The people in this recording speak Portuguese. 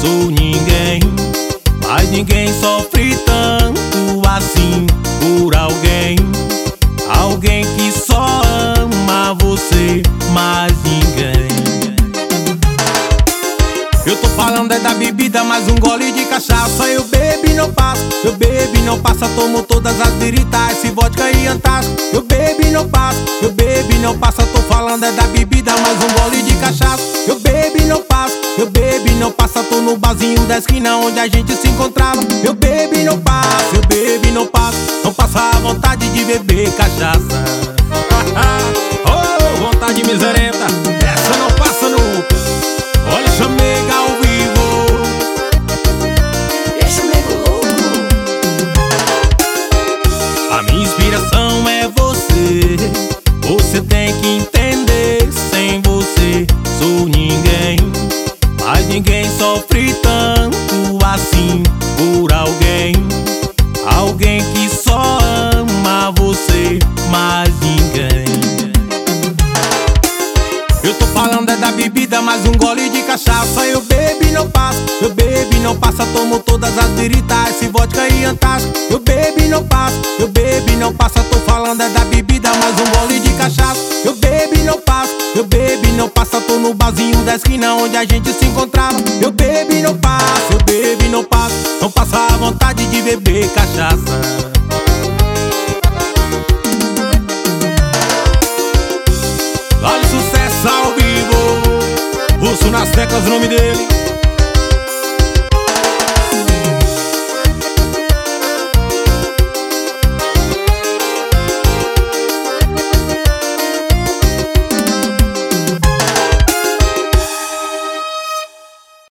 sou ninguém, mas ninguém sofre tanto assim por alguém. Alguém que só ama você, mas ninguém. Eu tô falando é da bebida, mais um gole de cachaça. Eu bebo e não passo, eu bebo e não passa. Tomo todas as biritas, esse vodka e Antártica. Eu bebo e não passo, eu bebo e não passa. Tô falando é da bebida, mais um gole de cachaça. Eu bebo e não passo, eu bebo e não passa. Tô no barzinho da esquina onde a gente se encontrava. Eu bebo e não passo, eu bebo e não passo. Não passa a vontade de beber cachaça. Oh, vontade miserenta, essa não passa nunca. Olha, chamega ao vivo. Deixa o nego louco. A minha inspiração é você. Você tem que entender. Sem você sou ninguém, mas ninguém sofre tanto assim por alguém. Alguém que só ama você, mas ninguém. Eu tô falando é da bebida, mais um gole de cachaça. Eu bebo e não passo, eu bebo e não passa. Tomo todas as biritas, esse vodka e Antártica. Eu bebo e não passo, eu bebo e não passa. Tô falando é da bebida, mais um gole de cachaça. Eu bebo e não passo, eu bebo e não passa. Tô no barzinho da esquina onde a gente se encontrava. Eu bebo e não passo, eu bebo e não passo. Não passa a vontade de beber cachaça. Olha o sucesso ao vivo, Russo nas teclas, o nome dele.